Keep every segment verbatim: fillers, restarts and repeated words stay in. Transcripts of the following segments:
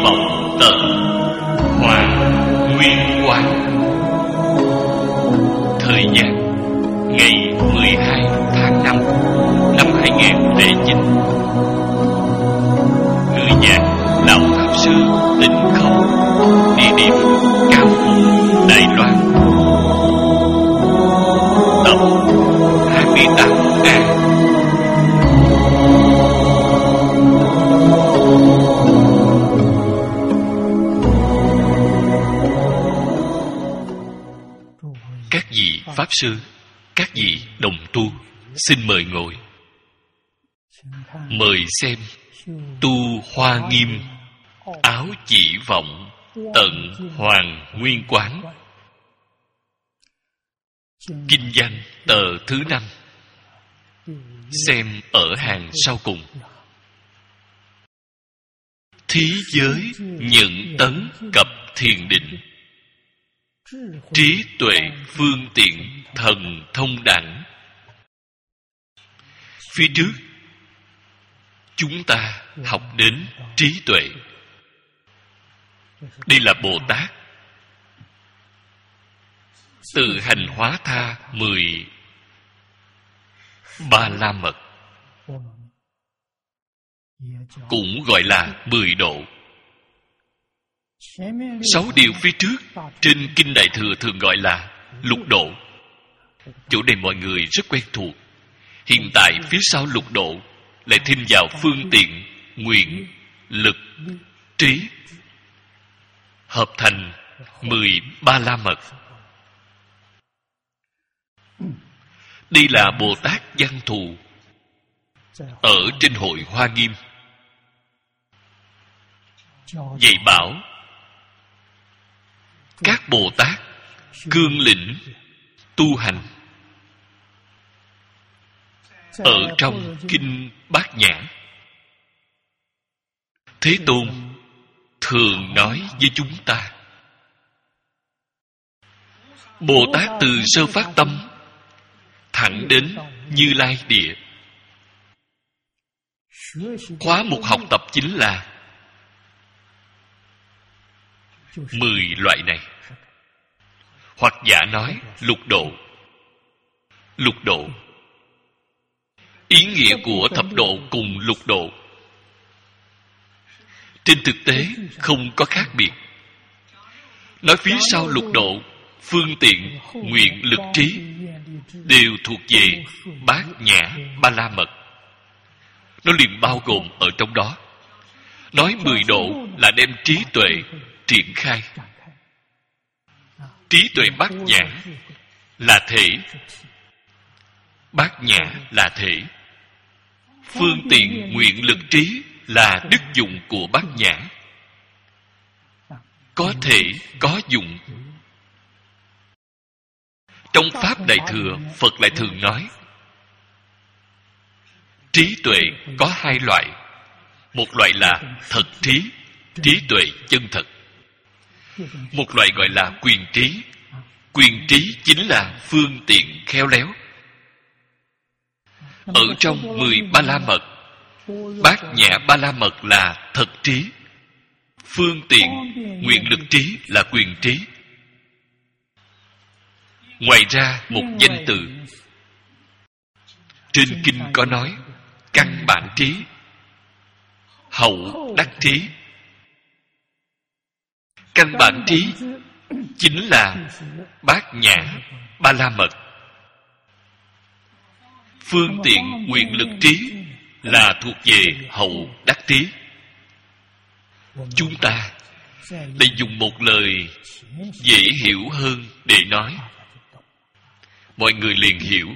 vọng tận Hoàng Nguyên Quán. Thời gian ngày mười hai tháng năm năm hai nghìn không trăm lẻ chín. Người giảng Lão Pháp Sư Tịnh Không. Địa điểm Cao Phú, Đài Loan. Tập hai mươi tám A. Các vị Pháp Sư, các vị đồng tu, xin mời ngồi. Mời xem Tu Hoa Nghiêm Áo Chỉ Vọng Tận Hoàng Nguyên Quán. Kinh văn tờ thứ năm. Xem ở hàng sau cùng. Thí giới nhận tấn cập thiền định, trí tuệ phương tiện thần thông đẳng. Phía trước chúng ta học đến trí tuệ. Đây là Bồ Tát tự hành hóa tha mười ba la mật, cũng gọi là mười độ. Sáu điều phía trước trên Kinh Đại Thừa thường gọi là lục độ. Chỗ này mọi người rất quen thuộc. Hiện tại phía sau lục độ lại thêm vào phương tiện, nguyện, lực, trí, hợp thành mười ba la mật. Đây là Bồ Tát Văn Thù ở trên hội Hoa Nghiêm dạy bảo các Bồ Tát cương lĩnh tu hành. Ở trong Kinh Bát Nhã, Thế Tôn thường nói với chúng ta: Bồ Tát từ sơ phát tâm thẳng đến Như Lai địa. Khóa mục học tập chính là mười loại này. Hoặc giả nói lục độ. Lục độ, ý nghĩa của thập độ cùng lục độ trên thực tế không có khác biệt. Nói phía sau lục độ, phương tiện, nguyện, lực, trí đều thuộc về Bát Nhã Ba La Mật. Nó liền bao gồm ở trong đó. Nói mười độ là đem trí tuệ triển khai. Trí tuệ Bát Nhã là thể, Bát Nhã là thể. Phương tiện, nguyện, lực, trí là đức dụng của Bát Nhã. Có thể, có dụng. Trong Pháp Đại Thừa, Phật lại thường nói trí tuệ có hai loại. Một loại là thật trí, trí tuệ chân thật. Một loại gọi là quyền trí. Quyền trí chính là phương tiện khéo léo. Ở trong mười ba la mật, Bát Nhã Ba La Mật là thật trí, phương tiện, nguyện, lực, trí là quyền trí. Ngoài ra một danh từ trên kinh có nói căn bản trí, hậu đắc trí. Căn bản trí chính là Bát Nhã Ba La Mật. Phương tiện, nguyện, lực, trí là thuộc về hậu đắc trí. Chúng ta lại dùng một lời dễ hiểu hơn để nói, mọi người liền hiểu.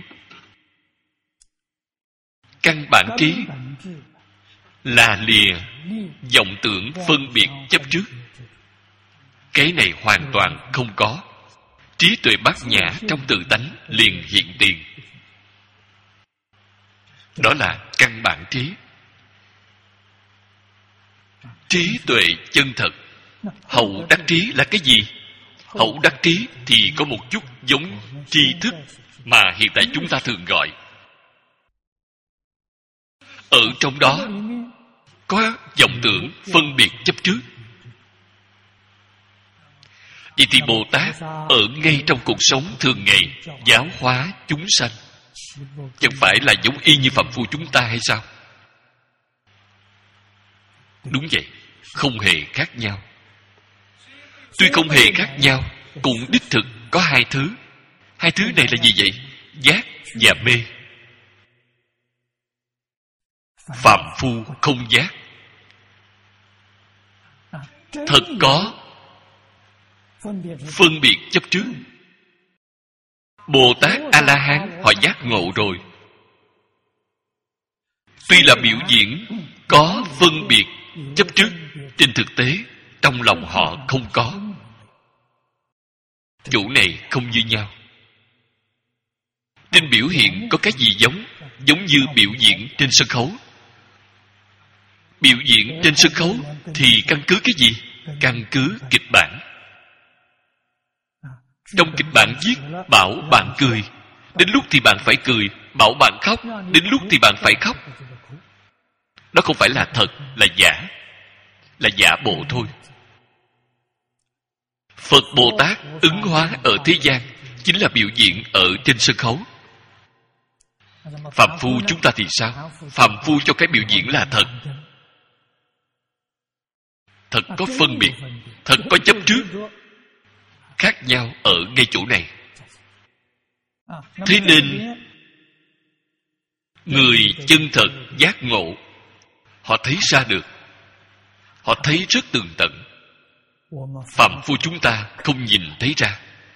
Căn bản trí là lìa vọng tưởng phân biệt chấp trước. Cái này hoàn toàn không có. Trí tuệ Bát Nhã trong tự tánh liền hiện tiền. Đó là căn bản trí. Trí tuệ chân thật. Hậu đắc trí là cái gì? Hậu đắc trí thì có một chút giống tri thức mà hiện tại chúng ta thường gọi. Ở trong đó có vọng tưởng phân biệt chấp trước. Vậy thì Bồ Tát ở ngay trong cuộc sống thường ngày giáo hóa chúng sanh, chẳng phải là giống y như phàm phu chúng ta hay sao? Đúng vậy, không hề khác nhau. Tuy không hề khác nhau, cũng đích thực có hai thứ. Hai thứ này là gì vậy? Giác và mê. Phàm phu không giác, thật có phân biệt chấp trước. Bồ Tát A-la-hán họ giác ngộ rồi, tuy là biểu diễn có phân biệt chấp trước, trên thực tế trong lòng họ không có. Chỗ này không như nhau. Trên biểu hiện có cái gì giống? Giống như biểu diễn trên sân khấu. Biểu diễn trên sân khấu thì căn cứ cái gì? Căn cứ kịch bản. Trong kịch bản viết bảo bạn cười, đến lúc thì bạn phải cười. Bảo bạn khóc, đến lúc thì bạn phải khóc. Đó không phải là thật, là giả, là giả bộ thôi. Phật Bồ Tát ứng hóa ở thế gian chính là biểu diễn ở trên sân khấu. Phàm phu chúng ta thì sao? Phàm phu cho cái biểu diễn là thật. Thật có phân biệt, thật có chấp trước. Khác nhau ở ngay chỗ này. Thế nên người chân thật giác ngộ, họ thấy ra được, họ thấy rất tường tận. Phàm phu chúng ta không nhìn thấy ra,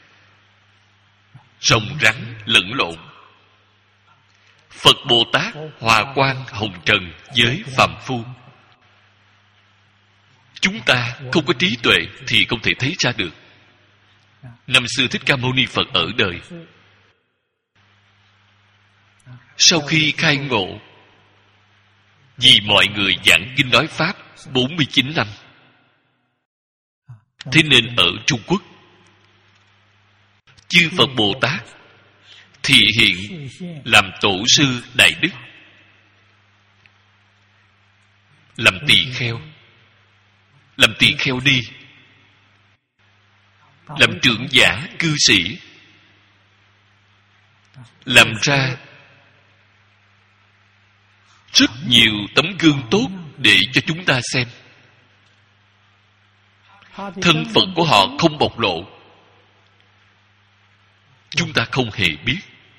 rồng rắn lẫn lộn. Phật Bồ Tát hòa quang hồng trần với phàm phu. Chúng ta không có trí tuệ thì không thể thấy ra được. Năm xưa Thích Ca Mâu Ni Phật ở đời, sau khi khai ngộ, vì mọi người giảng kinh nói pháp bốn mươi chín năm. Thế nên ở Trung Quốc, chư Phật Bồ Tát thị hiện làm tổ sư đại đức, làm tỳ kheo, làm tỳ kheo ni, làm trưởng giả cư sĩ, làm ra rất nhiều tấm gương tốt để cho chúng ta xem. Thân phận của họ không bộc lộ, chúng ta không hề biết.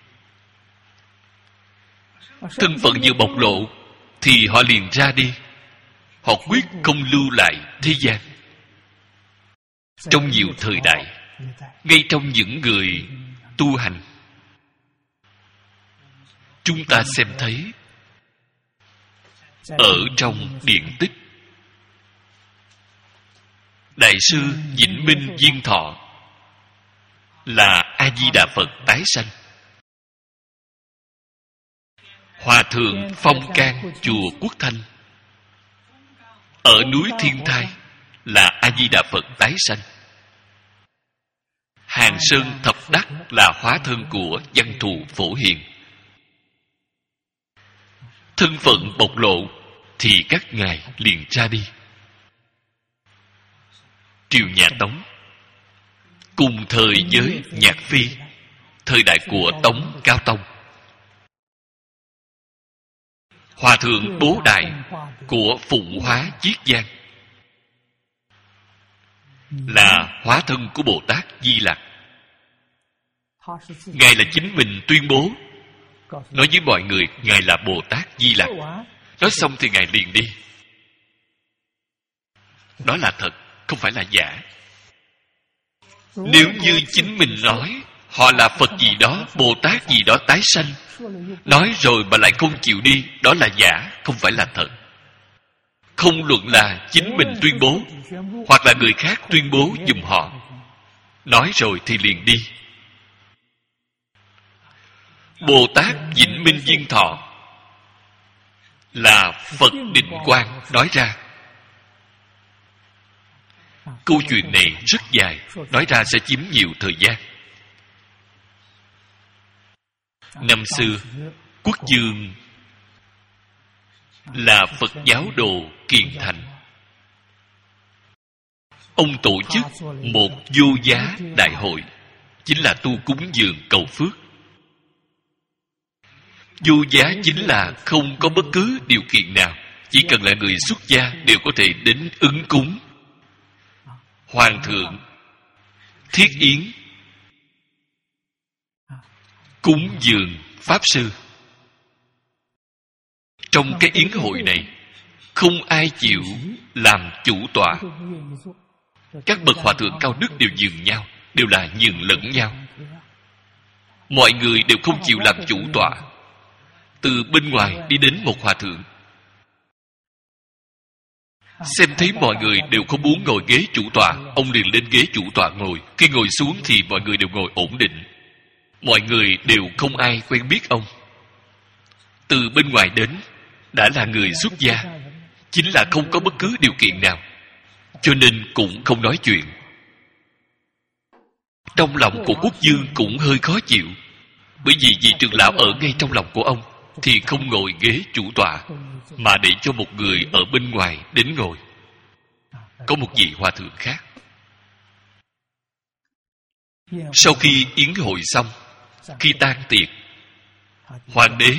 Thân phận vừa bộc lộ thì họ liền ra đi, họ quyết không lưu lại thế gian. Trong nhiều thời đại, ngay trong những người tu hành, chúng ta xem thấy ở trong điển tích, Đại sư Vĩnh Minh Viên Thọ là A-di-đà Phật tái sanh. Hòa thượng Phong Can chùa Quốc Thanh ở núi Thiên Thai là A-di-đà Phật tái sanh. Hàng Sơn Thập Đắc là hóa thân của Văn Thù Phổ Hiền. Thân phận bộc lộ thì các ngài liền ra đi. Triều nhà Tống cùng thời với Nhạc Phi, thời đại của Tống Cao Tông. Hòa thượng Bố Đại của Phụng Hóa Chiết Giang là hóa thân của Bồ Tát Di Lặc. Ngài là chính mình tuyên bố, nói với mọi người Ngài là Bồ Tát Di Lặc. Nói xong thì Ngài liền đi. Đó là thật, không phải là giả. Nếu như chính mình nói họ là Phật gì đó, Bồ Tát gì đó tái sanh, nói rồi mà lại không chịu đi, đó là giả, không phải là thật. Không luận là chính mình tuyên bố hoặc là người khác tuyên bố giùm họ, nói rồi thì liền đi. Bồ Tát Vĩnh Minh Viên Thọ là Phật Định Quang nói ra. Câu chuyện này rất dài, nói ra sẽ chiếm nhiều thời gian. Năm xưa, Quốc Dương là Phật giáo đồ Kiền Thành. ông tổ chức một vô giá đại hội, chính là tu cúng dường cầu phước. Vô giá chính là không có bất cứ điều kiện nào, chỉ cần là người xuất gia đều có thể đến ứng cúng. Hoàng thượng thiết yến cúng dường pháp sư. Trong cái yến hội này, không ai chịu làm chủ tọa. Các bậc hòa thượng cao đức đều nhường nhau, đều là nhường lẫn nhau. Mọi người đều không chịu làm chủ tọa. Từ bên ngoài đi đến một hòa thượng, xem thấy mọi người đều không muốn ngồi ghế chủ tọa, ông liền lên ghế chủ tọa ngồi. Khi ngồi xuống thì mọi người đều ngồi ổn định. Mọi người đều không ai quen biết ông. Từ bên ngoài đến, đã là người xuất gia, chính là không có bất cứ điều kiện nào, cho nên cũng không nói chuyện. Trong lòng của Quốc Dương cũng hơi khó chịu, bởi vì vị trưởng lão ở ngay trong lòng của ông thì không ngồi ghế chủ tọa, mà để cho một người ở bên ngoài đến ngồi. Có một vị hòa thượng khác. Sau khi yến hội xong, khi tan tiệc, hoàng đế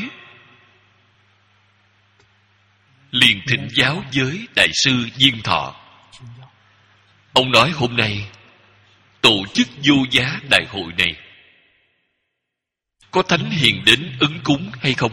liền thỉnh giáo với đại sư Diên Thọ. Ông nói hôm nay tổ chức vô giá đại hội này, có thánh hiền đến ứng cúng hay không?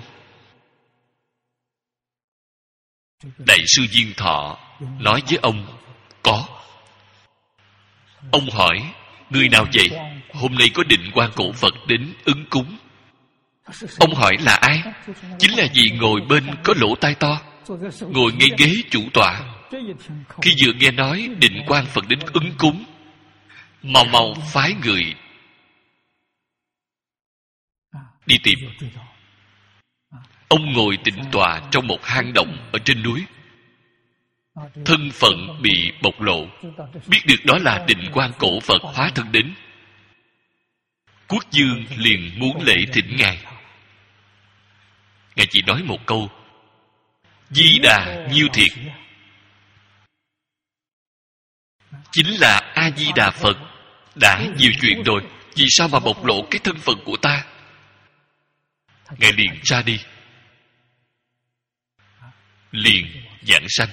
Đại sư Diên Thọ nói với ông, có. Ông hỏi, người nào vậy? Hôm nay có Định Quang Cổ Phật đến ứng cúng. Ông hỏi là ai? Chính là vị ngồi bên có lỗ tai to, ngồi ngay ghế chủ tọa. Khi vừa nghe nói Định Quang Phật đến ứng cúng, mau mau phái người đi tìm. Ông ngồi tĩnh tọa trong một hang động ở trên núi. Thân phận bị bộc lộ, biết được đó là Định Quang Cổ Phật hóa thân đến. Quốc Dương liền muốn lễ thỉnh ngài. Ngài chỉ nói một câu: Di Đà nhiêu thiệt. Chính là A Di Đà Phật đã nhiều chuyện rồi, vì sao mà bộc lộ cái thân phận của ta? Ngài liền ra đi, liền giảng sanh.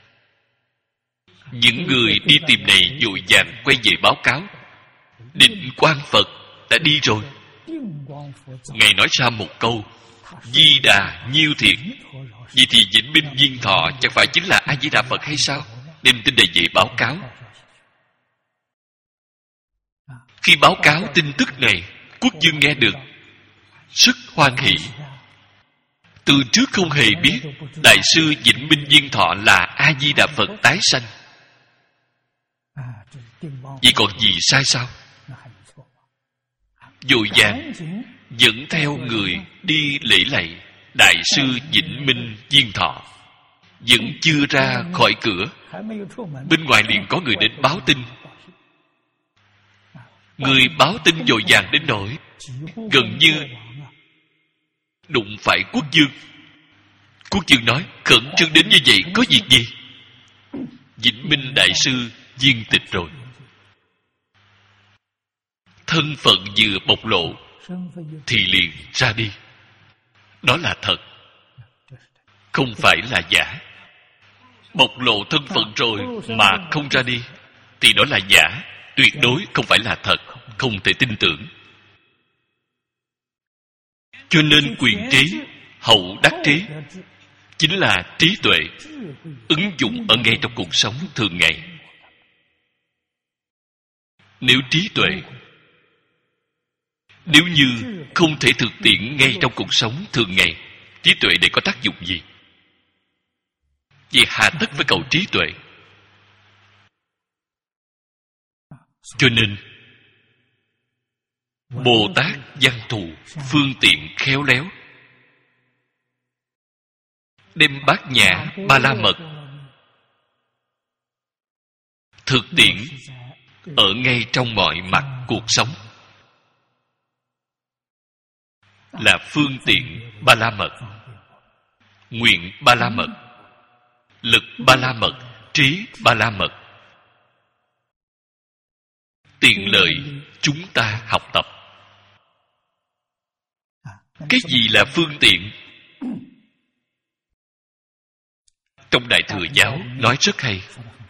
Những người đi tìm này vội vàng quay về báo cáo: Định Quang Phật đã đi rồi. Ngài nói ra một câu: Di Đà nhiêu thiệt. Vậy thì Vĩnh Binh Diên Thọ chẳng phải chính là A Di Đà Phật hay sao? Đem tin này về báo cáo. Khi báo cáo tin tức này, Quốc Dương nghe được rất hoan hỷ. Từ trước không hề biết đại sư Vĩnh Binh Diên Thọ là A Di Đà Phật tái sanh. Vậy còn gì sai sao? Vội vàng dẫn theo người đi lễ lạy đại sư Vĩnh Minh Diên Thọ. Vẫn chưa ra khỏi cửa, bên ngoài liền có người đến báo tin. Người báo tin vội vàng đến nỗi gần như đụng phải Quốc Dương. Quốc Dương nói: khẩn trương đến như vậy có việc gì? Vĩnh Minh đại sư viên tịch rồi. Thân phận vừa bộc lộ thì liền ra đi. Đó là thật, không phải là giả. Bộc lộ thân phận rồi mà không ra đi thì đó là giả, tuyệt đối không phải là thật, không thể tin tưởng. Cho nên quyền trí hậu đắc trí chính là trí tuệ ứng dụng ở ngay trong cuộc sống thường ngày. Nếu trí tuệ nếu như không thể thực tiễn ngay trong cuộc sống thường ngày, trí tuệ để có tác dụng gì? Vì hà tất phải cầu trí tuệ. Cho nên Bồ Tát văn thù phương tiện khéo léo, đem bát nhã ba la mật thực tiễn ở ngay trong mọi mặt cuộc sống, là phương tiện ba la mật, nguyện ba la mật, lực ba la mật, trí ba la mật. tiện lợi chúng ta học tập. Cái gì là phương tiện? Trong Đại Thừa Giáo nói rất hay.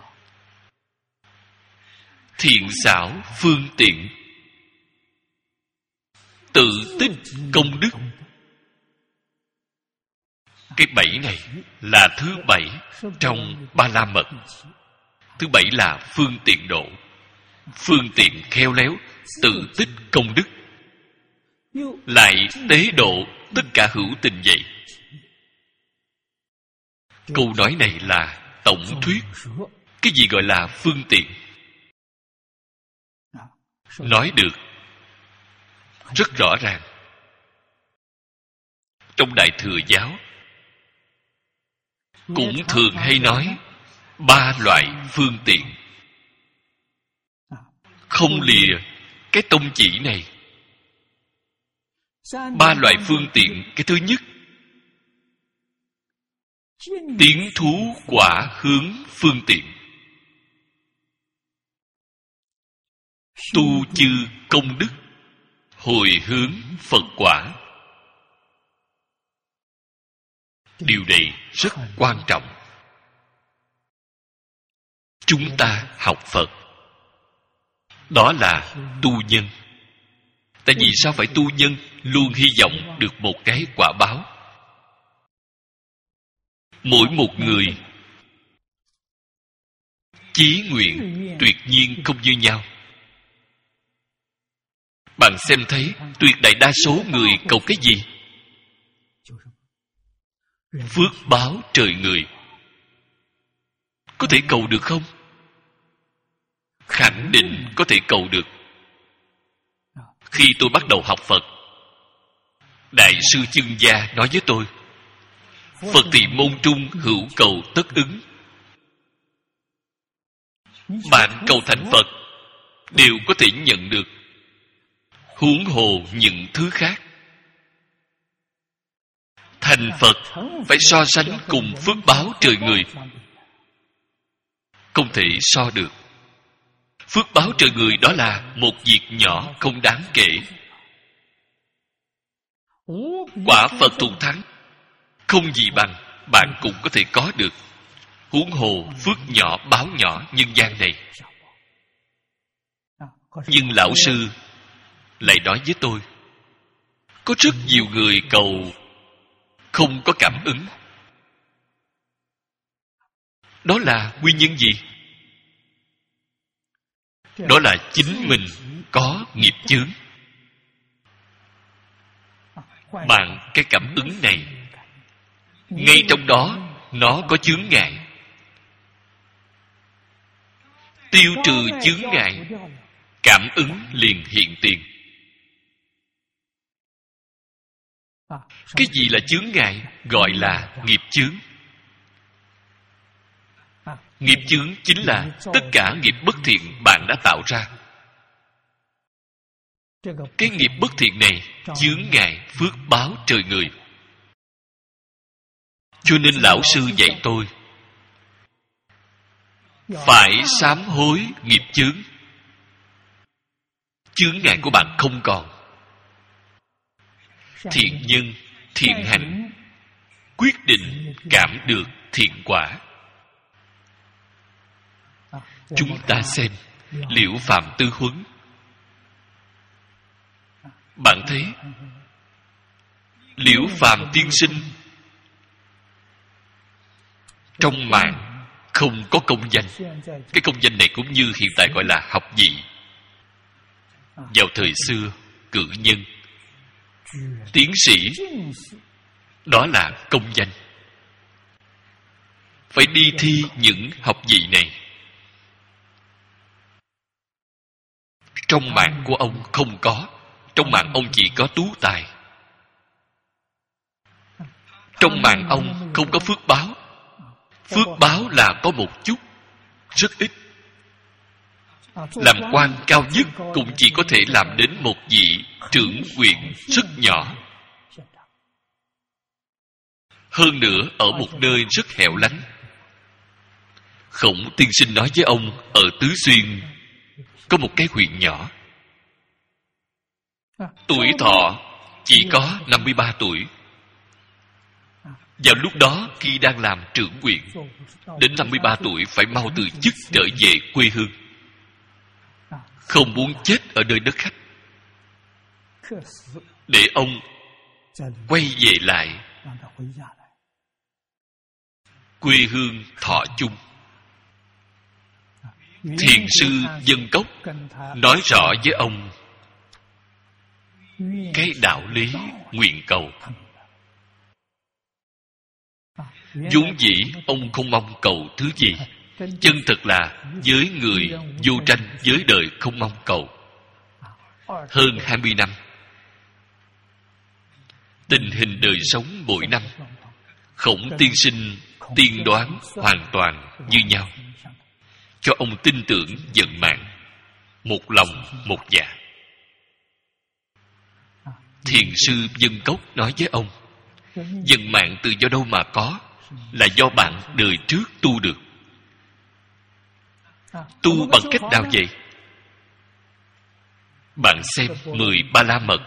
Thiện xảo phương tiện, tự tích công đức. Cái bảy này là thứ bảy trong Ba La Mật. Thứ bảy là phương tiện độ, phương tiện khéo léo, tự tích công đức, lại tế độ tất cả hữu tình vậy. Câu nói này là tổng thuyết. Cái gì gọi là phương tiện? Nói được rất rõ ràng. Trong Đại Thừa Giáo cũng thường hay nói ba loại phương tiện. Không lìa cái tông chỉ này. Ba loại phương tiện. Cái thứ nhất, tiến thú quả hướng phương tiện. Tu chư công đức, hồi hướng Phật quả. Điều này rất quan trọng. Chúng ta học Phật, đó là tu nhân. Tại vì sao phải tu nhân? Luôn hy vọng được một cái quả báo. Mỗi một người chí nguyện tuyệt nhiên không như nhau. Bạn xem thấy tuyệt đại đa số người cầu cái gì? Phước báo trời người. Có thể cầu được không? Khẳng định có thể cầu được. Khi tôi bắt đầu học Phật, Đại sư Chương Gia nói với tôi, Phật thì môn trung hữu cầu tất ứng. Bạn cầu thành Phật đều có thể nhận được, huống hồ những thứ khác. Thành Phật phải so sánh cùng phước báo trời người. Không thể so được. Phước báo trời người đó là một việc nhỏ không đáng kể. Quả Phật thù thắng không gì bằng, bạn cũng có thể có được. Huống hồ phước nhỏ báo nhỏ nhân gian này. Nhưng lão sư lại nói với tôi, có rất nhiều người cầu không có cảm ứng. Đó là nguyên nhân gì? Đó là chính mình có nghiệp chướng. Bạn cái cảm ứng này, ngay trong đó nó có chướng ngại. Tiêu trừ chướng ngại, cảm ứng liền hiện tiền. Cái gì là chướng ngại? Gọi là nghiệp chướng. Nghiệp chướng chính là tất cả nghiệp bất thiện bạn đã tạo ra. Cái nghiệp bất thiện này chướng ngại phước báo trời người. Cho nên lão sư dạy tôi phải sám hối nghiệp chướng. Chướng ngại của bạn không còn. Thiện nhân, thiện hành quyết định cảm được thiện quả. Chúng ta xem Liễu Phạm Tư Huấn. Bạn thấy Liễu Phạm tiên sinh trong mạng không có công danh. Cái công danh này cũng như hiện tại gọi là học vị. Vào thời xưa, cử nhân, tiến sĩ, đó là công danh. Phải đi thi những học vị này. Trong mạng của ông không có. Trong mạng ông chỉ có tú tài. Trong mạng ông không có phước báo. Phước báo là có một chút, rất ít. Làm quan cao nhất cũng chỉ có thể làm đến một vị trưởng huyện rất nhỏ. Hơn nữa ở một nơi rất hẻo lánh. Khổng tiên sinh nói với ông, ở Tứ Xuyên có một cái huyện nhỏ. Tuổi thọ chỉ có năm mươi ba tuổi. Vào lúc đó, khi đang làm trưởng huyện, đến năm mươi ba tuổi phải mau từ chức trở về quê hương, không muốn chết ở nơi đất khách, để ông quay về lại quê hương Thọ Chung. Thiền sư Dân Cốc nói rõ với ông cái đạo lý nguyện cầu. Vốn dĩ ông không mong cầu thứ gì. Chân thật là với người vô tranh với đời không mong cầu. Hơn hai mươi năm, tình hình đời sống mỗi năm, Khổng tiên sinh tiên đoán hoàn toàn như nhau, cho ông tin tưởng vận mạng, một lòng một dạ. Thiền sư Dân Cốc nói với ông, vận mạng từ do đâu mà có? Là do bạn đời trước tu được. Tu bằng cách nào vậy? Bạn xem mười ba la mật.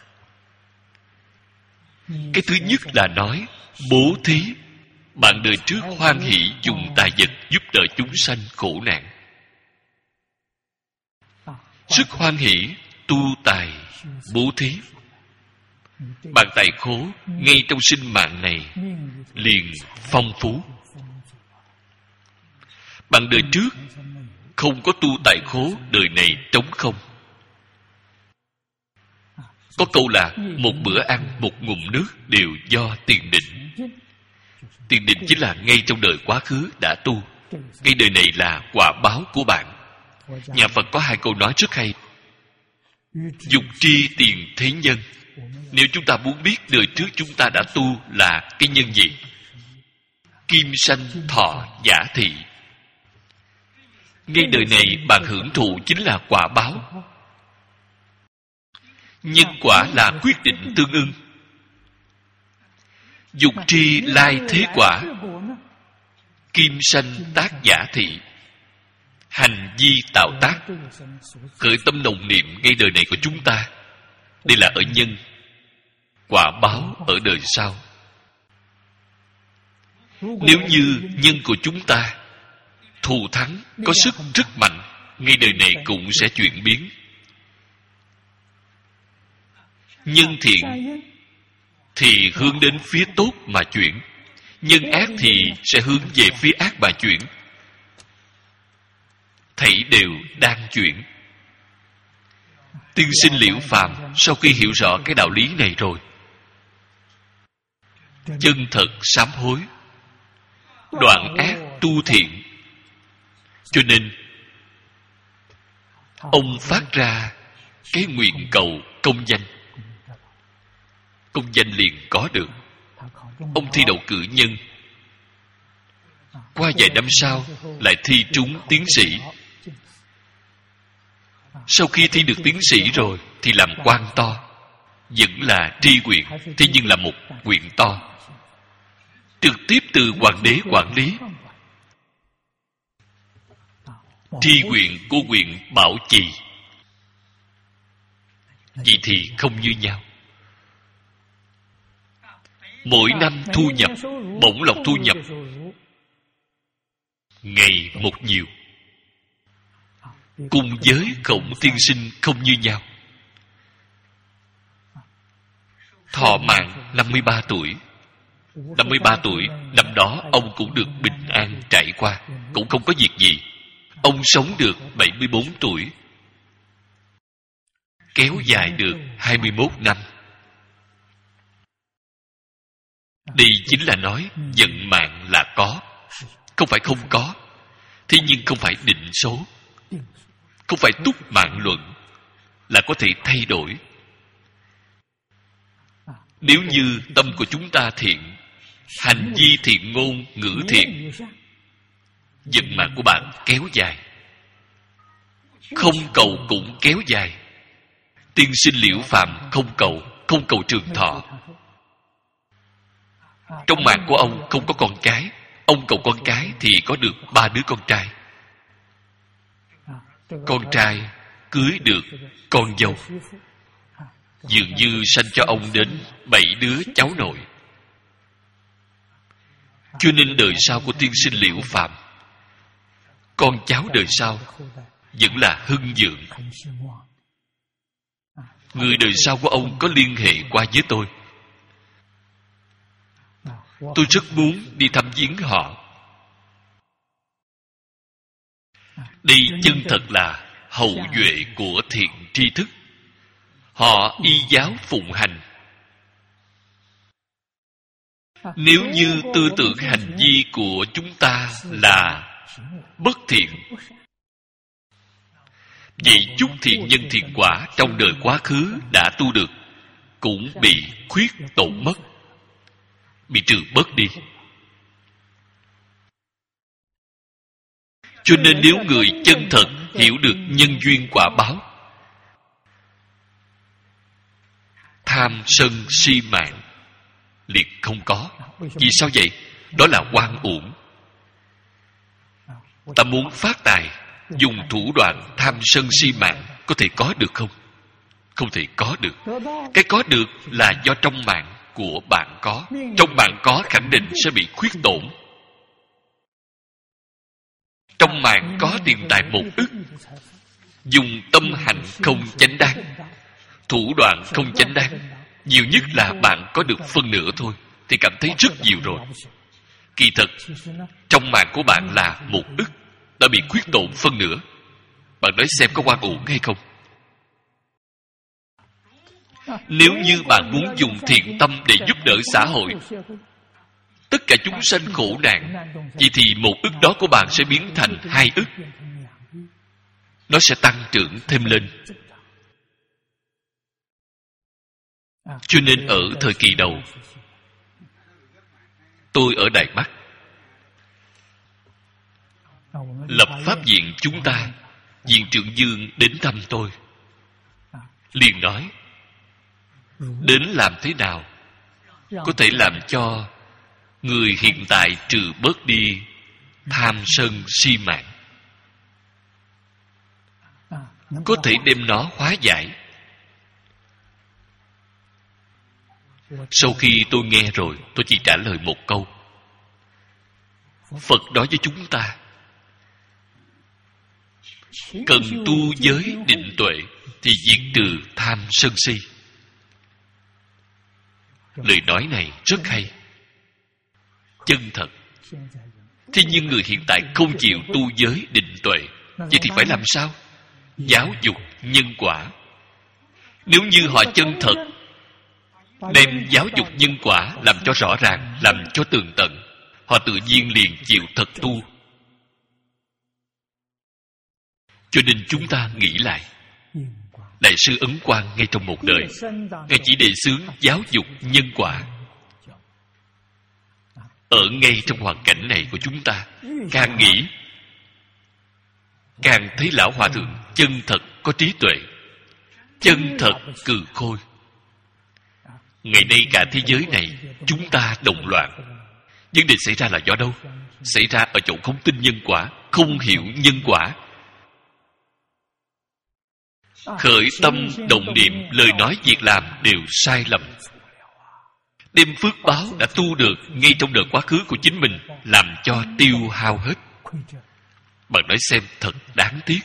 Cái thứ nhất là nói bố thí. Bạn đời trước hoan hỷ dùng tài vật giúp đỡ chúng sanh khổ nạn. Sức hoan hỷ tu tài bố thí. Bạn tài khố ngay trong sinh mạng này liền phong phú. Bạn đời trước không có tu tài khố, đời này trống không. Có câu là một bữa ăn, một ngụm nước đều do tiền định. Tiền định chính là ngay trong đời quá khứ đã tu. Cái đời này là quả báo của bạn. Nhà Phật có hai câu nói rất hay. Dục tri tiền thế nhân. Nếu chúng ta muốn biết đời trước chúng ta đã tu là cái nhân gì, kim sanh thọ giả thị. Ngay đời này bạn hưởng thụ chính là quả báo. Nhân quả là quyết định tương ưng. Dục tri lai thế quả. Kim sanh tác giả thị. Hành vi tạo tác. Khởi tâm đồng niệm ngay đời này của chúng ta. Đây là ở nhân. Quả báo ở đời sau. Nếu như nhân của chúng ta thù thắng, có sức rất mạnh, ngay đời này cũng sẽ chuyển biến. Nhân thiện thì hướng đến phía tốt mà chuyển. Nhân ác thì sẽ hướng về phía ác mà chuyển. Thảy đều đang chuyển. Tiên sinh Liễu Phàm sau khi hiểu rõ cái đạo lý này rồi, chân thật sám hối, đoạn ác tu thiện. Cho nên ông phát ra cái nguyện cầu công danh. Công danh liền có được. Ông thi đậu cử nhân, qua vài năm sau lại thi trúng tiến sĩ. Sau khi thi được tiến sĩ rồi thì làm quan to, vẫn là tri huyện, thế nhưng là một huyện to, trực tiếp từ hoàng đế quản lý. Tri huyện của huyện Bảo Trì. Vậy thì không như nhau. Mỗi năm thu nhập, bổng lộc thu nhập ngày một nhiều. Cùng với Khổng tiên sinh không như nhau. Thọ mạng năm mươi ba tuổi. năm mươi ba tuổi, năm đó ông cũng được bình an trải qua, cũng không có việc gì. Ông sống được bảy mươi bốn tuổi, kéo dài được hai mươi mốt năm. Đây chính là nói vận mạng là có, không phải không có. Thế nhưng không phải định số, không phải túc mạng luận, là có thể thay đổi. Nếu như tâm của chúng ta thiện, hành vi thiện ngôn, ngữ thiện, vận mạng của bạn kéo dài. Không cầu cũng kéo dài. Tiên sinh Liễu Phàm không cầu, không cầu trường thọ. Trong mạng của ông không có con cái. Ông cầu con cái thì có được ba đứa con trai. con trai cưới được con dâu, dường như sanh cho ông đến bảy đứa cháu nội. Cho nên đời sau của tiên sinh Liễu Phạm, con cháu đời sau vẫn là hưng vượng. Người đời sau của ông có liên hệ qua với tôi. Tôi rất muốn đi thăm viếng họ. Đây chân thật là hậu duệ của thiện tri thức. Họ y giáo phụng hành. Nếu như tư tưởng hành vi của chúng ta là bất thiện, vậy chút thiện nhân thiện quả trong đời quá khứ đã tu được cũng bị khuyết tổn mất, bị trừ bớt đi. Cho nên nếu người chân thật hiểu được nhân duyên quả báo, tham sân si mạng liệt không có. Vì sao vậy? Đó là oan uổng. Ta muốn phát tài, dùng thủ đoạn tham sân si mạng, có thể có được không? Không thể có được. Cái có được là do trong mạng của bạn có. Trong bạn có khẳng định sẽ bị khuyết tổn. Trong mạng có tiền tài một ức, dùng tâm hành không chánh đáng, thủ đoạn không chánh đáng, nhiều nhất là bạn có được phân nửa thôi, thì cảm thấy rất nhiều rồi. Kỳ thật, trong mạng của bạn là một ức, đã bị khuyết tổn phân nửa. Bạn nói xem có oan uổng hay không? Nếu như bạn muốn dùng thiện tâm để giúp đỡ xã hội, tất cả chúng sanh khổ nạn, vậy thì một ức đó của bạn sẽ biến thành hai ức. Nó sẽ tăng trưởng thêm lên. Cho nên ở thời kỳ đầu, tôi ở Đài Bắc lập pháp viện, chúng ta viện trưởng Dương đến thăm tôi, liền nói đến làm thế nào có thể làm cho người hiện tại trừ bớt đi tham sân si mạng, có thể đem nó hóa giải. Sau khi tôi nghe rồi, tôi chỉ trả lời một câu. Phật nói với chúng ta cần tu giới định tuệ thì diệt trừ tham sân si. Lời nói này rất hay, chân thật. Thế nhưng người hiện tại không chịu tu giới định tuệ, vậy thì phải làm sao? Giáo dục nhân quả. Nếu như họ chân thật đem giáo dục nhân quả làm cho rõ ràng, làm cho tường tận, họ tự nhiên liền chịu thật tu. Cho nên chúng ta nghĩ lại, Đại sư Ấn Quang ngay trong một đời, Ngài chỉ đề xướng giáo dục nhân quả. Ở ngay trong hoàn cảnh này của chúng ta, càng nghĩ càng thấy Lão Hòa Thượng chân thật có trí tuệ, chân thật cừ khôi. Ngày nay cả thế giới này chúng ta động loạn. Vấn đề xảy ra là do đâu? Xảy ra ở chỗ không tin nhân quả, không hiểu nhân quả. Khởi tâm động niệm, lời nói việc làm đều sai lầm. Đem phước báo đã tu được ngay trong đời quá khứ của chính mình làm cho tiêu hao hết. Bạn nói xem, thật đáng tiếc.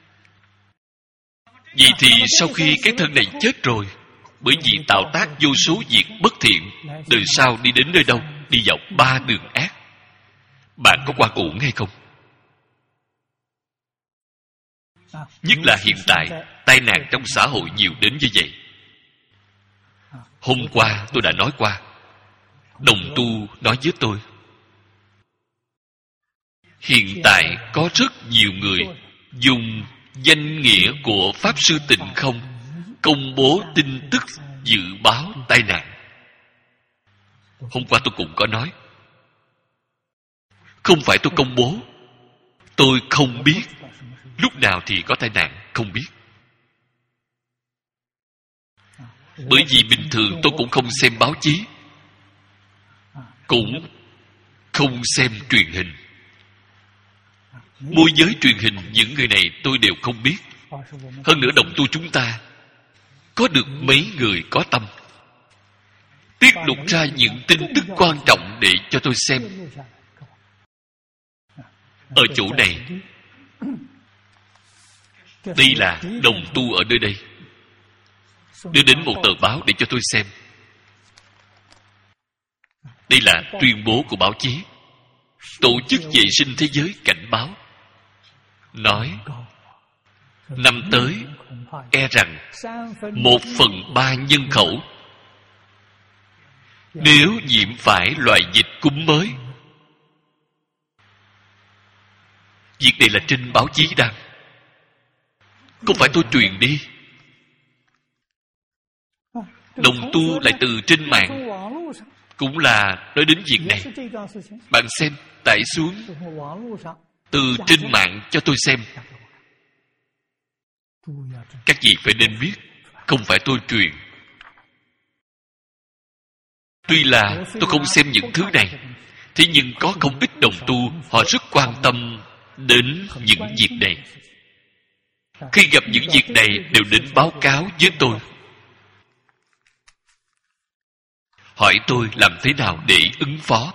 Vậy thì sau khi cái thân này chết rồi, bởi vì tạo tác vô số việc bất thiện, đời sau đi đến nơi đâu? Đi dọc ba đường ác. Bạn có oan uổng hay không? Nhất là hiện tại, tai nạn trong xã hội nhiều đến như vậy. Hôm qua tôi đã nói qua, đồng tu nói với tôi, hiện tại có rất nhiều người dùng danh nghĩa của Pháp Sư Tịnh Không công bố tin tức dự báo tai nạn. Hôm qua tôi cũng có nói, không phải tôi công bố, tôi không biết lúc nào thì có tai nạn, không biết. Bởi vì bình thường tôi cũng không xem báo chí, cũng không xem truyền hình. Môi giới truyền hình những người này tôi đều không biết. Hơn nữa đồng tu chúng ta có được mấy người có tâm tiết lộ ra những tin tức quan trọng để cho tôi xem. Ở chỗ này, đây là đồng tu ở nơi đây đưa đến một tờ báo để cho tôi xem. Đây là tuyên bố của báo chí. Tổ chức Vệ sinh Thế giới cảnh báo, nói năm tới e rằng một phần ba nhân khẩu nếu nhiễm phải loại dịch cúm mới. Việc này là trên báo chí đăng, không phải tôi truyền đi. Đồng tu lại từ trên mạng cũng là nói đến việc này. Bạn xem, tải xuống từ trên mạng cho tôi xem. Các vị phải nên biết, không phải tôi truyền. Tuy là tôi không xem những thứ này, thế nhưng có không ít đồng tu họ rất quan tâm đến những việc này. Khi gặp những việc này đều đến báo cáo với tôi, hỏi tôi làm thế nào để ứng phó.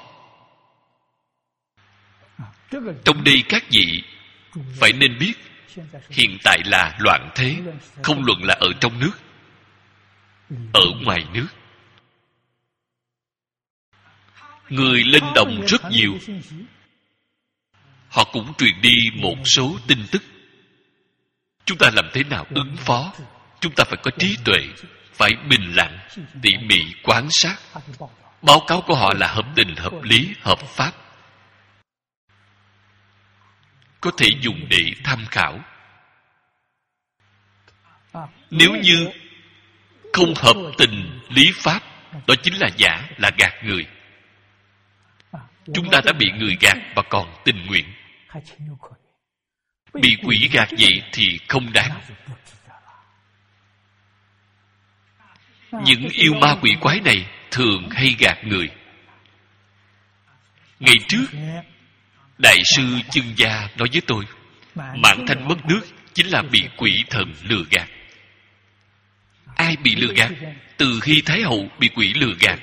Trong đây các vị phải nên biết, hiện tại là loạn thế, không luận là ở trong nước, ở ngoài nước. Người lên đồng rất nhiều, họ cũng truyền đi một số tin tức. Chúng ta làm thế nào ứng phó? Chúng ta phải có trí tuệ, phải bình lặng, tỉ mỉ quan sát. Báo cáo của họ là hợp tình, hợp lý, hợp pháp, có thể dùng để tham khảo. Nếu như không hợp tình lý pháp, đó chính là giả, là gạt người. Chúng ta đã bị người gạt và còn tình nguyện. Bị quỷ gạt vậy thì không đáng. Những yêu ma quỷ quái này thường hay gạt người. Ngày trước, Đại sư Chân Gia nói với tôi, Mãn Thanh mất nước chính là bị quỷ thần lừa gạt. Ai bị lừa gạt? Từ khi Thái Hậu bị quỷ lừa gạt.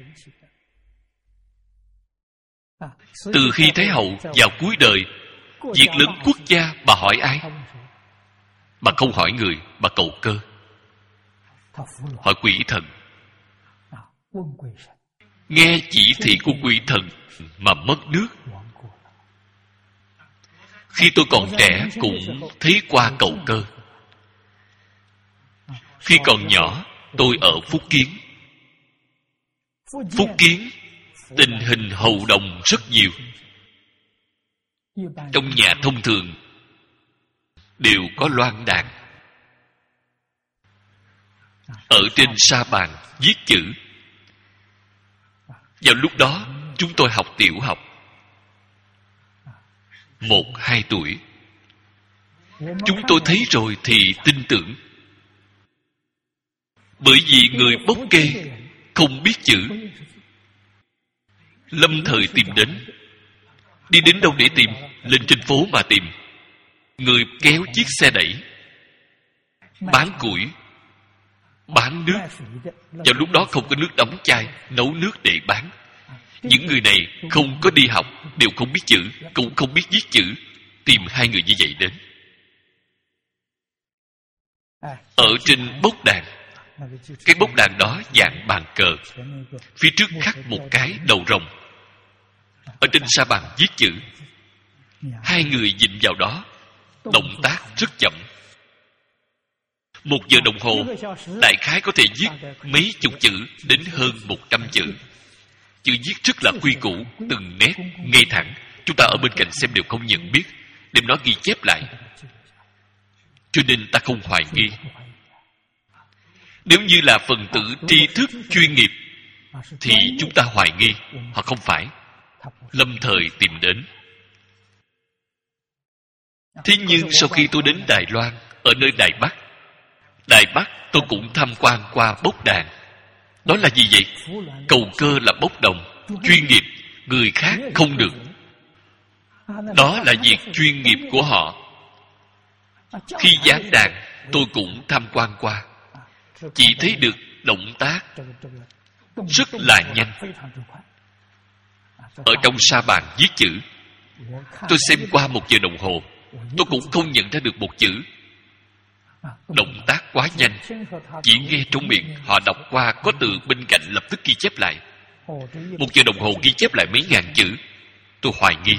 Từ khi Thái Hậu vào cuối đời, việc lớn quốc gia bà hỏi ai? Bà không hỏi người, bà cầu cơ, hỏi quỷ thần. Nghe chỉ thị của quỷ thần mà mất nước. Khi tôi còn trẻ cũng thấy qua cầu cơ. Khi còn nhỏ, tôi ở Phúc Kiến. Phúc Kiến, tình hình hầu đồng rất nhiều. Trong nhà thông thường đều có loan đàn. Ở trên sa bàn viết chữ. Vào lúc đó, chúng tôi học tiểu học. Một, hai tuổi. Chúng tôi thấy rồi thì tin tưởng. Bởi vì người bốc kê không biết chữ. Lâm thời tìm đến. Đi đến đâu để tìm? Lên trên phố mà tìm. Người kéo chiếc xe đẩy, bán củi, bán nước. Vào lúc đó không có nước đóng chai, nấu nước để bán. Những người này không có đi học, đều không biết chữ, cũng không biết viết chữ. Tìm hai người như vậy đến. Ở trên bốc đàn, cái bốc đàn đó dạng bàn cờ, phía trước khắc một cái đầu rồng. Ở trên sa bàn viết chữ. Hai người dịnh vào đó, động tác rất chậm. Một giờ đồng hồ, đại khái có thể viết mấy chục chữ đến hơn một trăm chữ. Chữ viết rất là quy củ, từng nét ngay thẳng. Chúng ta ở bên cạnh xem đều không nhận biết, đem nó ghi chép lại. Cho nên ta không hoài nghi. Nếu như là phần tử tri thức chuyên nghiệp thì chúng ta hoài nghi. Họ không phải. Lâm thời tìm đến. Thế nhưng sau khi tôi đến Đài Loan, ở nơi Đài Bắc, Đài Bắc tôi cũng tham quan qua bốc đàn. Đó là gì vậy? Cầu cơ là bốc đồng, chuyên nghiệp, người khác không được. Đó là việc chuyên nghiệp của họ. Khi giáng đàn, tôi cũng tham quan qua, chỉ thấy được động tác rất là nhanh. Ở trong sa bàn viết chữ, tôi xem qua một giờ đồng hồ, tôi cũng không nhận ra được một chữ. Động tác quá nhanh, chỉ nghe trong miệng họ đọc qua, có từ bên cạnh lập tức ghi chép lại. Một giờ đồng hồ ghi chép lại mấy ngàn chữ. Tôi hoài nghi,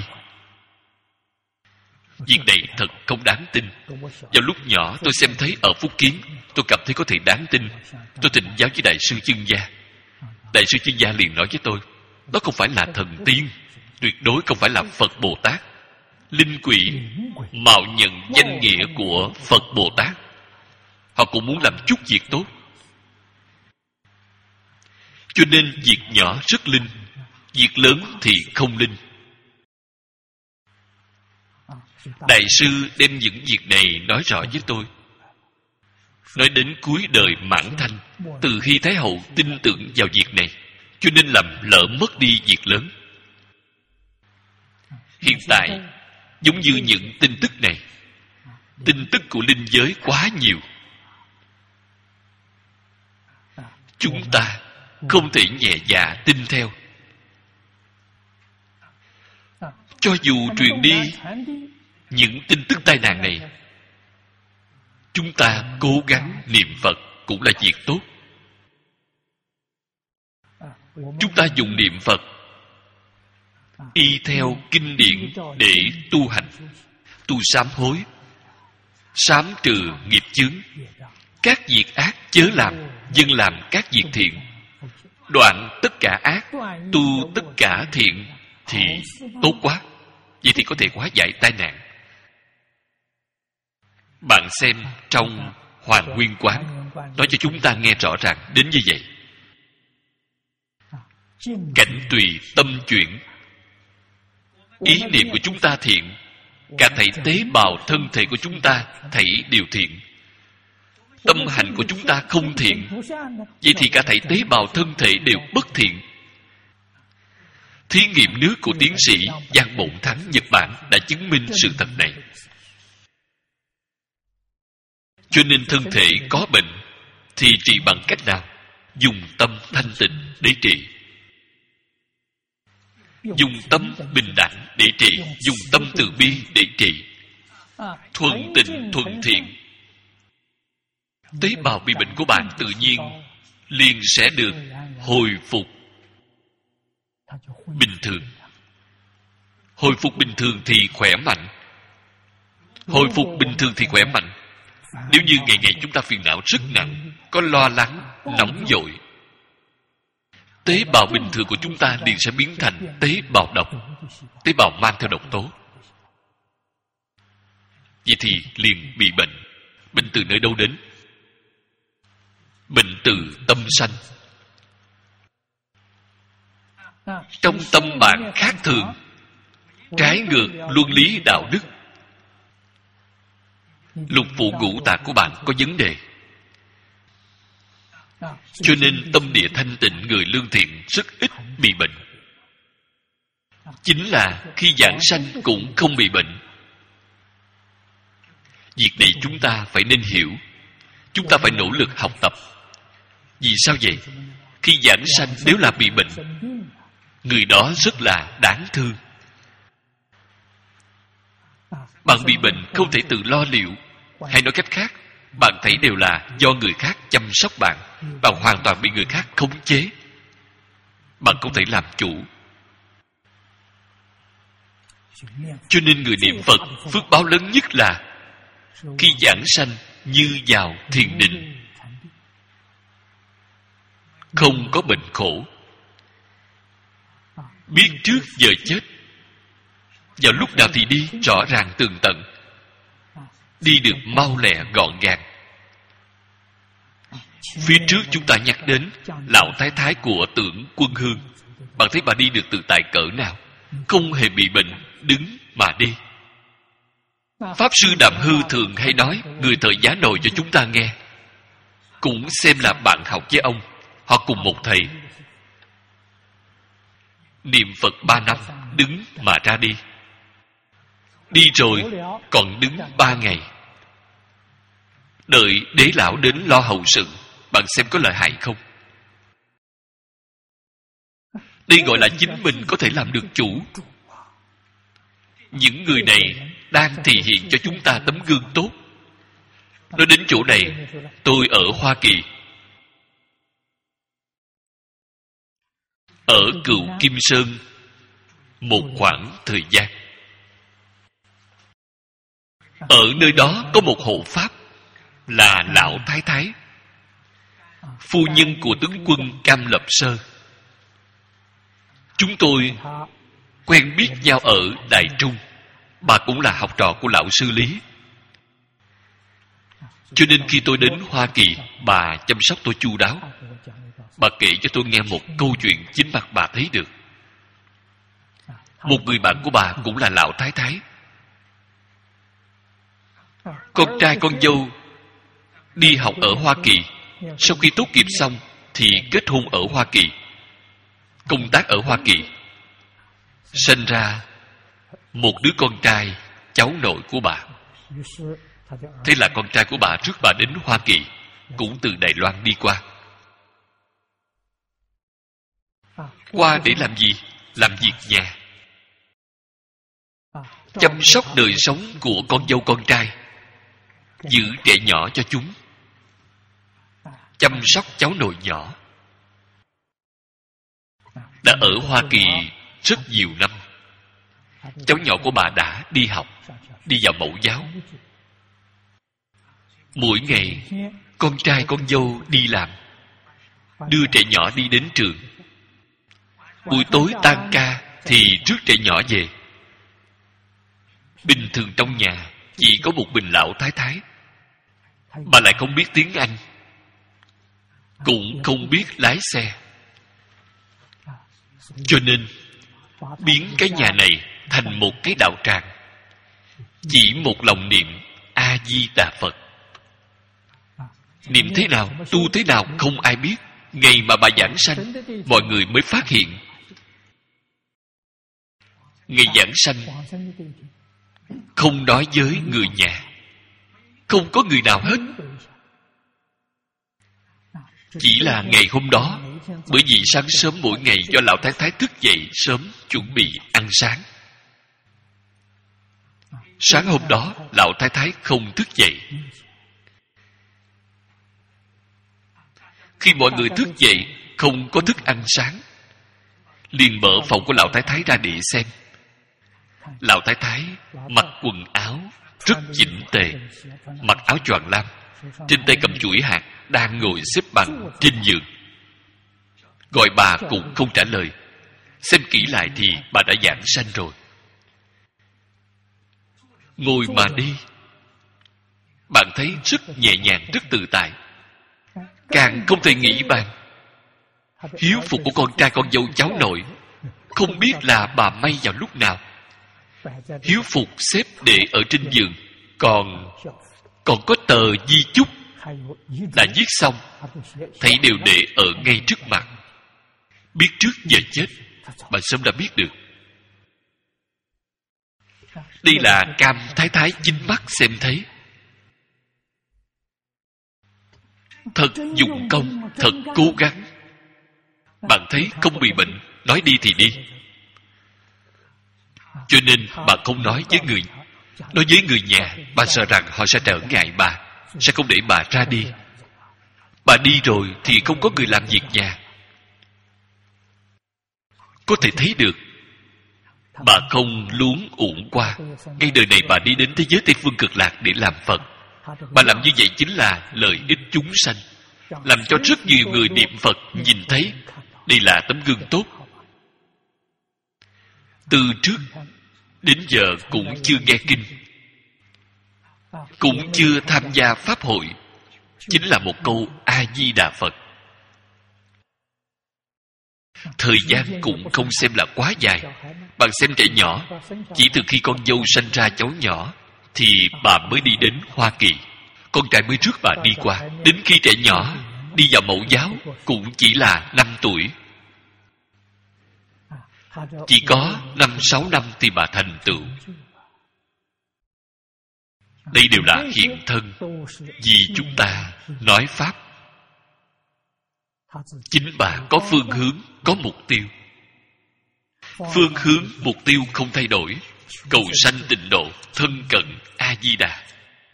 việc này thật không đáng tin. Vào lúc nhỏ tôi xem thấy ở Phúc Kiến, tôi cảm thấy có thể đáng tin. Tôi thỉnh giáo với Đại sư Chương Gia. Đại sư Chương Gia liền nói với tôi, đó không phải là thần tiên, tuyệt đối không phải là Phật Bồ Tát. Linh quỷ mạo nhận danh nghĩa của Phật Bồ Tát, họ cũng muốn làm chút việc tốt, cho nên việc nhỏ rất linh, việc lớn thì không linh. Đại sư đem những việc này nói rõ với tôi. Nói đến cuối đời Mãn Thanh, từ khi Thái Hậu tin tưởng vào việc này, cho nên làm lỡ mất đi việc lớn. Hiện tại giống như những tin tức này, tin tức của linh giới quá nhiều, chúng ta không thể nhẹ dạ tin theo. Cho dù truyền đi những tin tức tai nạn này, chúng ta cố gắng niệm Phật cũng là việc tốt. Chúng ta dùng niệm Phật y theo kinh điển để tu hành, tu sám hối, sám trừ nghiệp chướng. Các việc ác chớ làm, dâng làm các việc thiện. Đoạn tất cả ác, tu tất cả thiện thì tốt quá. Vậy thì có thể hóa giải tai nạn. Bạn xem trong Hoàn Nguyên Quán nói cho chúng ta nghe rõ ràng đến như vậy. Cảnh tùy tâm chuyển. Ý niệm của chúng ta thiện, cả thảy tế bào thân thể của chúng ta thảy đều thiện. Tâm hành của chúng ta không thiện, vậy thì cả thảy tế bào thân thể đều bất thiện. Thí nghiệm nước của tiến sĩ Giang Bổn Thắng Nhật Bản đã chứng minh sự thật này. Cho nên thân thể có bệnh thì trị bằng cách nào? Dùng tâm thanh tịnh để trị, dùng tâm bình đẳng để trị, dùng tâm từ bi để trị. Thuần tịnh thuần thiện, tế bào bị bệnh của bạn tự nhiên liền sẽ được hồi phục bình thường. Hồi phục bình thường thì khỏe mạnh. Hồi phục bình thường thì khỏe mạnh. Nếu như ngày ngày chúng ta phiền não rất nặng, có lo lắng, nóng vội, tế bào bình thường của chúng ta liền sẽ biến thành tế bào độc, tế bào mang theo độc tố. Vậy thì liền bị bệnh. Bệnh từ nơi đâu đến? Bệnh từ tâm sanh. Trong tâm bạn khác thường, trái ngược luân lý đạo đức, lục phủ ngũ tạng của bạn có vấn đề. Cho nên tâm địa thanh tịnh, người lương thiện rất ít bị bệnh. Chính là khi giảng sanh cũng không bị bệnh. Việc này chúng ta phải nên hiểu. Chúng ta phải nỗ lực học tập. Vì sao vậy? Khi giảng sanh nếu là bị bệnh, người đó rất là đáng thương. Bạn bị bệnh không thể tự lo liệu. Hay nói cách khác, bạn thấy đều là do người khác chăm sóc bạn. Bạn hoàn toàn bị người khác khống chế. Bạn không thể làm chủ. Cho nên người niệm Phật, phước báo lớn nhất là khi giảng sanh như vào thiền định, không có bệnh khổ, biết trước giờ chết, vào lúc nào thì đi rõ ràng tường tận, đi được mau lẹ gọn gàng. Phía trước chúng ta nhắc đến lão thái thái của Tưởng Quân Hương. Bạn thấy bà đi được tự tại cỡ nào, không hề bị bệnh, đứng mà đi. Pháp sư Đàm Hư thường hay nói, người thời giá nồi cho chúng ta nghe, cũng xem là bạn học với ông. Họ cùng một thầy. Niệm Phật ba năm, đứng mà ra đi. Đi rồi còn đứng ba ngày, đợi đế lão đến lo hậu sự. Bạn xem có lợi hại không? Đây gọi là chính mình có thể làm được chủ. Những người này đang thể hiện cho chúng ta tấm gương tốt. Nói đến chỗ này, tôi ở Hoa Kỳ, ở Cựu Kim Sơn một khoảng thời gian. Ở nơi đó có một hộ pháp là lão thái thái, phu nhân của tướng quân Cam Lập Sơ. Chúng tôi quen biết nhau ở Đại Trung. Bà cũng là học trò của lão sư Lý. Cho nên khi tôi đến Hoa Kỳ, bà chăm sóc tôi chu đáo. Bà kể cho tôi nghe một câu chuyện chính mặt bà thấy được. Một người bạn của bà cũng là lão thái thái. Con trai con dâu đi học ở Hoa Kỳ, sau khi tốt nghiệp xong thì kết hôn ở Hoa Kỳ, công tác ở Hoa Kỳ, sinh ra một đứa con trai, cháu nội của bà. Thế là con trai của bà trước bà đến Hoa Kỳ cũng từ Đài Loan đi qua. Qua để làm gì? Làm việc nhà, chăm sóc đời sống của con dâu con trai, giữ trẻ nhỏ cho chúng, chăm sóc cháu nội nhỏ. Đã ở Hoa Kỳ rất nhiều năm. Cháu nhỏ của bà đã đi học, đi vào mẫu giáo. Mỗi ngày con trai con dâu đi làm, đưa trẻ nhỏ đi đến trường. Buổi tối tan ca thì rước trẻ nhỏ về. Bình thường trong nhà chỉ có một mình lão thái thái. Bà lại không biết tiếng Anh, cũng không biết lái xe. Cho nên biến cái nhà này thành một cái đạo tràng, chỉ một lòng niệm A Di Đà Phật. Niệm thế nào, tu thế nào không ai biết. Ngày mà bà giảng sanh, mọi người mới phát hiện. Ngày giảng sanh không nói với người nhà, không có người nào hết. Chỉ là ngày hôm đó, bởi vì sáng sớm mỗi ngày do lão thái thái thức dậy sớm chuẩn bị ăn sáng. Sáng hôm đó lão thái thái không thức dậy. Khi mọi người thức dậy không có thức ăn sáng, liền mở phòng của lão thái thái ra để xem. Lão thái thái mặc quần áo rất chỉnh tề, mặc áo choàng lam, trên tay cầm chuỗi hạt, đang ngồi xếp bằng trên giường. Gọi bà cũng không trả lời. Xem kỹ lại thì bà đã giảng sanh rồi. Ngồi mà đi, bạn thấy rất nhẹ nhàng, rất tự tại. Càng không thể nghĩ bàn. Hiếu phục của con trai con dâu cháu nội, không biết là bà may vào lúc nào. Hiếu phục xếp để ở trên giường, còn còn có tờ di chúc đã viết xong, thấy đều để ở ngay trước mặt. Biết trước giờ chết, bà sớm đã biết được. Đây là Cam thái thái chính mắt xem thấy. Thật dụng công, thật cố gắng. Bạn thấy không bị bệnh, nói đi thì đi. Cho nên bà không nói với người Nói với người nhà, bà sợ rằng họ sẽ trở ngại bà, sẽ không để bà ra đi. Bà đi rồi thì không có người làm việc nhà. Có thể thấy được bà không luống uổng qua. Ngay đời này bà đi đến thế giới Tây Phương Cực Lạc để làm Phật. Bà làm như vậy chính là lợi ích chúng sanh, làm cho rất nhiều người niệm Phật nhìn thấy. Đây là tấm gương tốt. Từ trước đến giờ cũng chưa nghe kinh, cũng chưa tham gia pháp hội, chính là một câu A-di-đà Phật. Thời gian cũng không xem là quá dài. Bạn xem trẻ nhỏ, chỉ từ khi con dâu sanh ra cháu nhỏ thì bà mới đi đến Hoa Kỳ. Con trai mới rước bà đi qua. Đến khi trẻ nhỏ đi vào mẫu giáo cũng chỉ là năm tuổi. Chỉ có năm sáu năm thì bà thành tựu. Đây đều là hiện thân, vì chúng ta nói Pháp. Chính bà có phương hướng, có mục tiêu. Phương hướng, mục tiêu không thay đổi. Cầu sanh tịnh độ, thân cận A-di-đà.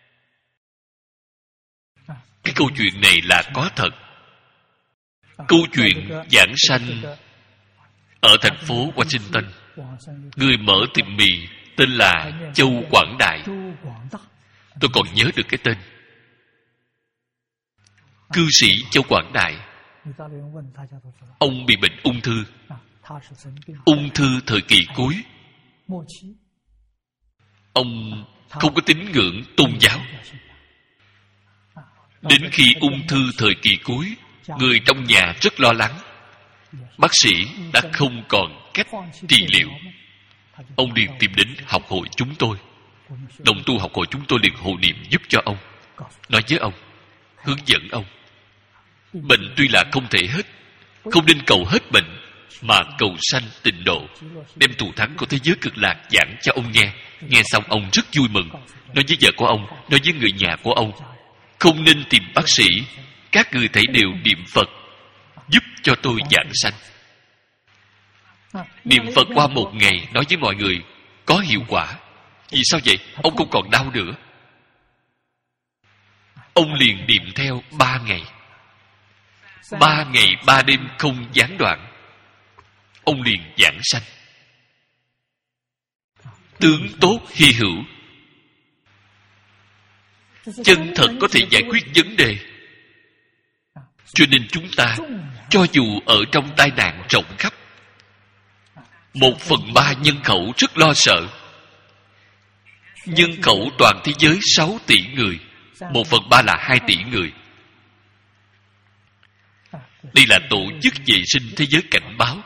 Cái câu chuyện này là có thật. Câu chuyện giảng sanh ở thành phố Washington. Người mở tiệm mì tên là Châu Quảng Đại. Tôi còn nhớ được cái tên. Cư sĩ Châu Quảng Đại. Ông bị bệnh ung thư. Ung thư thời kỳ cuối. Ông không có tín ngưỡng tôn giáo. Đến khi ung thư thời kỳ cuối, người trong nhà rất lo lắng. Bác sĩ đã không còn cách trị liệu. Ông liền tìm đến học hội chúng tôi. Đồng tu học hội chúng tôi liền hộ niệm giúp cho ông, nói với ông, hướng dẫn ông. Bệnh tuy là không thể hết, không nên cầu hết bệnh, mà cầu sanh tịnh độ, đem thù thắng của thế giới cực lạc giảng cho ông nghe. Nghe xong ông rất vui mừng, nói với vợ của ông, nói với người nhà của ông, không nên tìm bác sĩ, các người thảy đều niệm Phật, giúp cho tôi giảng sanh. Niệm Phật qua một ngày, nói với mọi người có hiệu quả. Vì sao vậy? Ông không còn đau nữa. Ông liền niệm theo ba ngày. Ba ngày ba đêm không gián đoạn. Ông liền giảng sanh. Tướng tốt hy hữu, chân thật có thể giải quyết vấn đề. Cho nên chúng ta, cho dù ở trong tai nạn rộng khắp, một phần ba nhân khẩu rất lo sợ. Nhân khẩu toàn thế giới sáu tỷ người, một phần ba là hai tỷ người. Đây là tổ chức vệ sinh thế giới cảnh báo.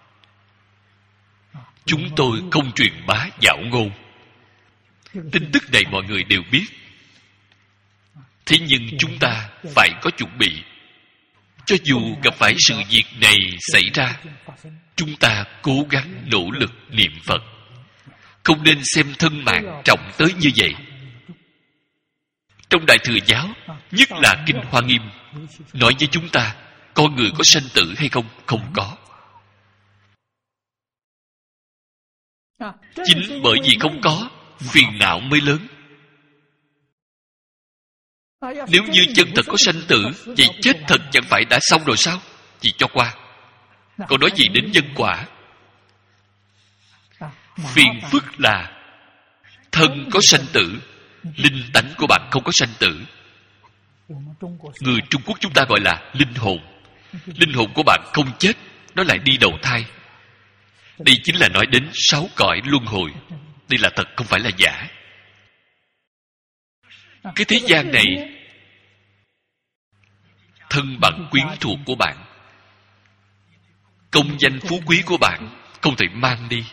Chúng tôi không truyền bá dạo ngôn. Tin tức này mọi người đều biết. Thế nhưng chúng ta phải có chuẩn bị. Cho dù gặp phải sự việc này xảy ra, chúng ta cố gắng nỗ lực niệm Phật. Không nên xem thân mạng trọng tới như vậy. Trong Đại Thừa Giáo, nhất là Kinh Hoa Nghiêm, nói với chúng ta, con người có sanh tử hay không? Không có. Chính bởi vì không có, phiền não mới lớn. Nếu như chân thật có sanh tử, vậy chết thật chẳng phải đã xong rồi sao? Chỉ cho qua. Còn nói gì đến nhân quả? Phiền phức là thân có sanh tử, linh tánh của bạn không có sanh tử. Người Trung Quốc chúng ta gọi là linh hồn. Linh hồn của bạn không chết, nó lại đi đầu thai. Đây chính là nói đến sáu cõi luân hồi. Đây là thật, không phải là giả. Cái thế gian này, thân bằng quyến thuộc của bạn, công danh phú quý của bạn không thể mang đi.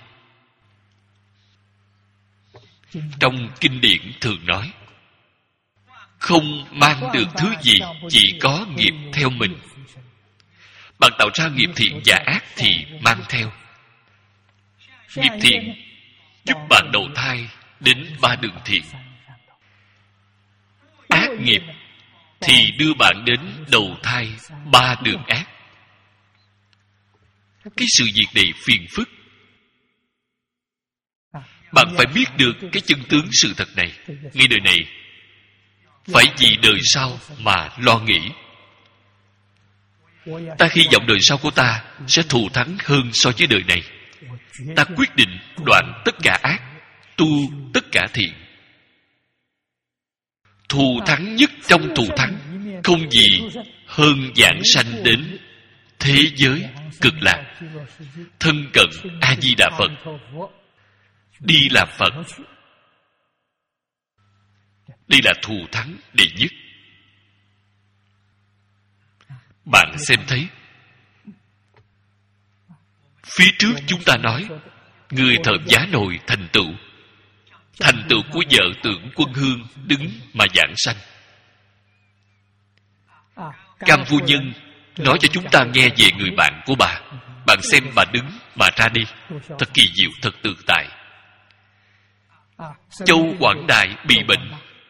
Trong kinh điển thường nói, không mang được thứ gì, chỉ có nghiệp theo mình. Bạn tạo ra nghiệp thiện và ác thì mang theo. Nghiệp thiện giúp bạn đầu thai đến ba đường thiện. Ác nghiệp thì đưa bạn đến đầu thai ba đường ác. Cái sự việc này phiền phức. Bạn phải biết được cái chân tướng sự thật này. Ngay đời này, phải vì đời sau mà lo nghĩ. Ta hy vọng đời sau của ta sẽ thù thắng hơn so với đời này. Ta quyết định đoạn tất cả ác, tu tất cả thiện. Thù thắng nhất trong thù thắng, không gì hơn giảng sanh đến thế giới cực lạc, thân cận A Di Đà Phật, đi làm Phật. Đây là thù thắng đệ nhất. Bạn xem thấy, phía trước chúng ta nói, người thợ giá nồi thành tựu. Thành tựu của vợ Tưởng Quân Hương đứng mà giảng sanh. Cam phu nhân nói cho chúng ta nghe về người bạn của bà. Bạn xem bà đứng mà ra đi, thật kỳ diệu, thật tự tại. Châu Quảng Đại bị bệnh,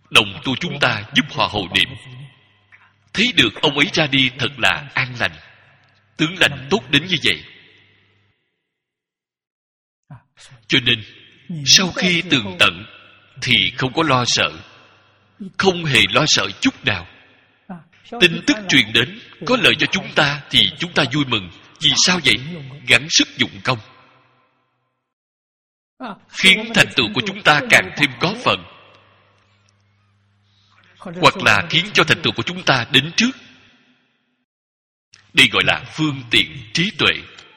đồng tu chúng ta giúp họ hộ niệm. Thấy được ông ấy ra đi thật là an lành, tướng lành tốt đến như vậy. Cho nên sau khi tường tận thì không có lo sợ, không hề lo sợ chút nào. Tin tức truyền đến có lợi cho chúng ta thì chúng ta vui mừng. Vì sao vậy? Gắng sức dụng công, khiến thành tựu của chúng ta càng thêm có phần, hoặc là khiến cho thành tựu của chúng ta đến trước. Đây gọi là phương tiện trí tuệ.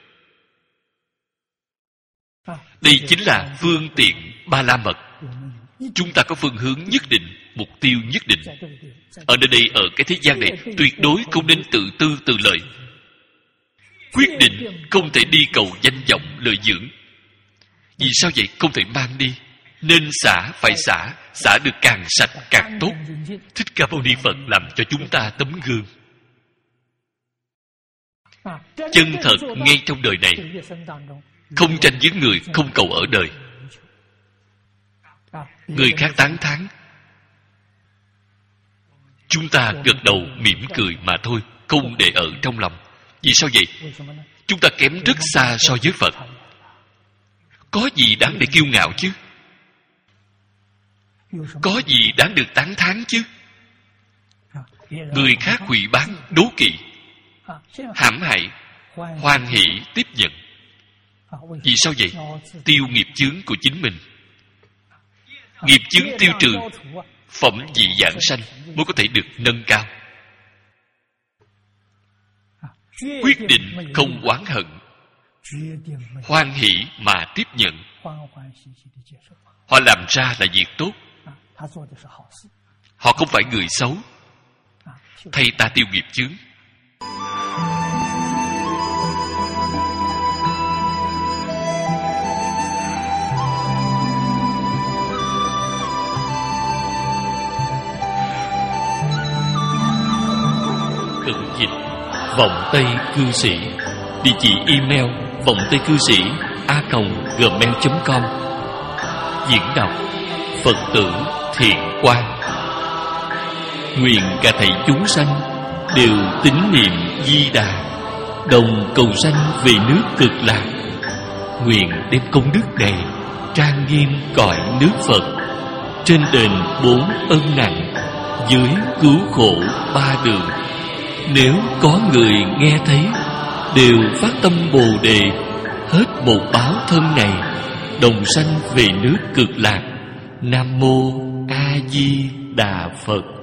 Đây chính là phương tiện Ba La Mật. Chúng ta có phương hướng nhất định, mục tiêu nhất định. Ở nơi đây, ở cái thế gian này, tuyệt đối không nên tự tư tự lợi. Quyết định không thể đi cầu danh vọng lợi dưỡng. Vì sao vậy? Không thể mang đi. Nên xả phải xả, xả được càng sạch càng tốt. Thích Ca Mâu Ni Phật làm cho chúng ta tấm gương. Chân thật ngay trong đời này, không tranh với người, không cầu ở đời. Người khác tán thán, chúng ta gật đầu mỉm cười mà thôi, không để ở trong lòng. Vì sao vậy? Chúng ta kém rất xa so với Phật. Có gì đáng để kiêu ngạo chứ? Có gì đáng được tán thán chứ? Người khác hủy bán, đố kỵ, hãm hại, hoan hỷ tiếp nhận. Vì sao vậy? Tiêu nghiệp chướng của chính mình. Nghiệp chướng tiêu trừ, phẩm vị giảng sanh mới có thể được nâng cao. Quyết định không oán hận, hoan hỷ mà tiếp nhận. Họ làm ra là việc tốt. Họ không phải người xấu. Thay ta tiêu nghiệp chướng. Cận dịch Vọng Tây Cư Sĩ. Địa chỉ email vọng tây cư sĩ a còng gmail chấm com. Diễn đọc Phật tử Thiện Quang. Nguyện cả thảy chúng sanh đều tín niệm Di Đà, đồng cầu sanh về nước Cực Lạc. Nguyện đem công đức này trang nghiêm cõi nước Phật, trên đền bốn ân nặng, dưới cứu khổ ba đường. Nếu có người nghe thấy, đều phát tâm Bồ Đề, hết một báo thân này, đồng sanh về nước Cực Lạc. Nam mô A Di Đà Phật.